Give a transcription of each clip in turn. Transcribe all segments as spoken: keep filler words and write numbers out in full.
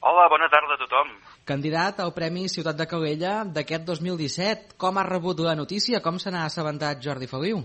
Hola, bona tarda a tothom. Candidat al Premi Ciutat de Calella d'aquest dos mil disset. Com ha rebut la notícia? Com se n'ha assabentat Jordi Feliu?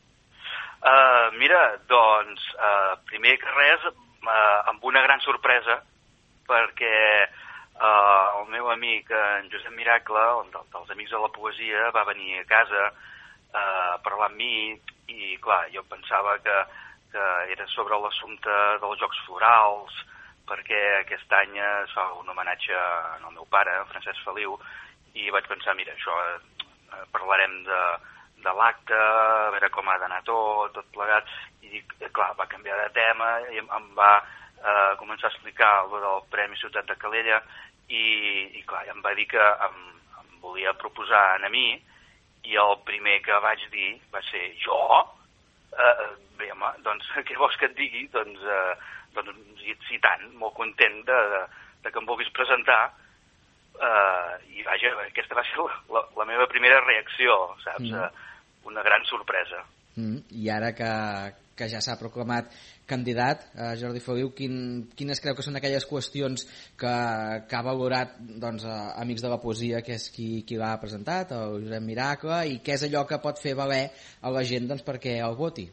Uh, mira, doncs, uh, primer que res, uh, amb una gran sorpresa, perquè uh, el meu amic, en Josep Miracle, un dels amics de la poesia, va venir a casa uh, a parlar amb mi i, clar, jo pensava que, que era sobre l'assumpte dels Jocs Florals, perquè aquest any es fa un homenatge al meu pare, Francesc Feliu, i vaig pensar, mira, això eh, parlarem de, de l'acte, a veure com ha d'anar tot, tot plegat, i clar, va canviar de tema, i em, em va eh, començar a explicar el del Premi Ciutat de Calella, i, i clar, em va dir que em, em volia proposar a mi, i el primer que vaig dir va ser, jo? Eh, bé, home, doncs, què vols que et digui? Doncs, eh, doncs i, i tant, molt content de, de, de que em vulguis presentar, uh, i vaja, aquesta va ser la, la, la meva primera reacció, saps? Mm. Uh, una gran sorpresa. Mm. I ara que, que ja s'ha proclamat candidat, uh, Jordi Feliu, quin, quines creu que són aquelles qüestions que, que ha valorat doncs, uh, Amics de la Poesia, que és qui, qui l'ha presentat, el Josep Miracle, i què és allò que pot fer valer a la gent doncs, perquè el voti?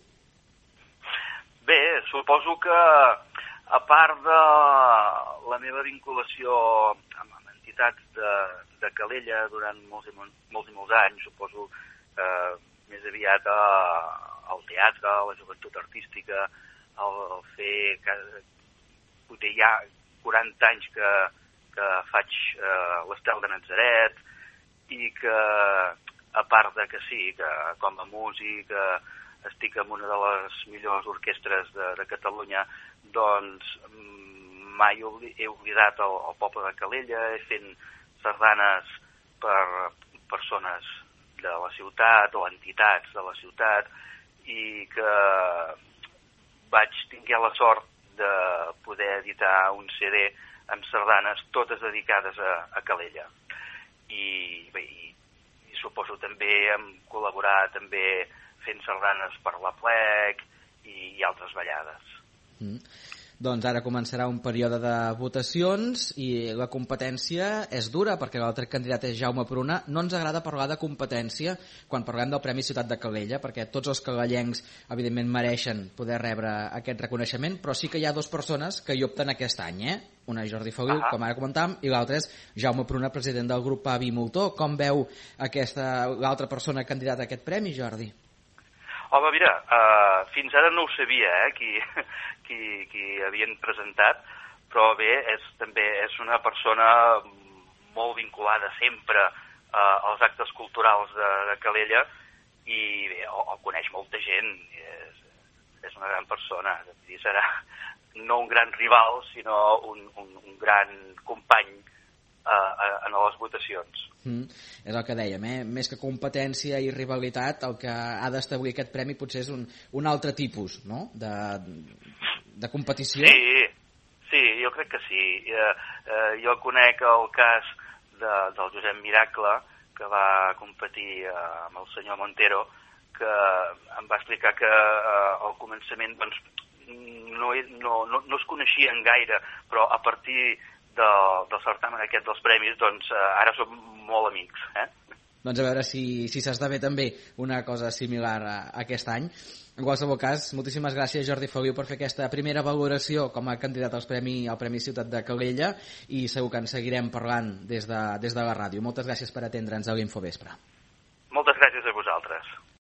Bé, suposo que a part de la meva vinculació amb, amb entitats de, de Calella durant molts i, molts i molts anys, suposo eh, més aviat a, al teatre, a la joventut artística, al, al fer... Que, hi ha quaranta anys que, que faig eh, l'Estel de Natzaret, i que, a part de que sí, que com a músic... Eh, estic en una de les millors orquestres de, de Catalunya, doncs mai he oblidat el, el poble de Calella, he fent sardanes per persones de la ciutat o entitats de la ciutat, i que vaig tingué la sort de poder editar un C D amb sardanes totes dedicades a, a Calella. I bé, i, i suposo també hem col·laborat també fent sardanes per la plec i, i altres ballades. Mm. Doncs ara començarà un període de votacions i la competència és dura perquè l'altre candidat és Jaume Pruna. No ens agrada parlar de competència quan parlem del Premi Ciutat de Calella, perquè tots els calellencs evidentment mereixen poder rebre aquest reconeixement, però sí que hi ha dues persones que hi opten aquest any, eh? Una és Jordi Feliu, uh-huh. com ara comentàvem, i l'altra és Jaume Pruna, president del grup Avi Moltó. Com veu aquesta l'altra persona candidata a aquest premi, Jordi? Home, mira, uh, fins ara no ho sabia, eh, qui, qui, qui havien presentat, però bé, és, també és una persona molt vinculada sempre uh, als actes culturals de, de Calella, i bé, el, el coneix molta gent, és, és una gran persona, i serà no un gran rival, sinó un, un, un gran company uh, en les votacions. Mm, és el que dèiem, eh? Més que competència i rivalitat, el que ha d'establir aquest premi potser és un, un altre tipus, no?, de, de competició. Sí, sí, jo crec que sí. Eh, eh, jo conec el cas de, del Josep Miracle, que va competir eh, amb el senyor Montero, que em va explicar que eh, al començament doncs, no, no, no, no es coneixien gaire, però a partir del, del certamen aquest dels premis, doncs eh, ara som molt amics, eh? Doncs a veure si, si s'esdevé també una cosa similar a, a aquest any. En qualsevol cas, moltíssimes gràcies, Jordi Feliu, per fer aquesta primera valoració com a candidat als premi, al Premi Ciutat de Calella, i segur que en seguirem parlant des de, des de la ràdio. Moltes gràcies per atendre'ns a l'Infovespre. Moltes gràcies a vosaltres.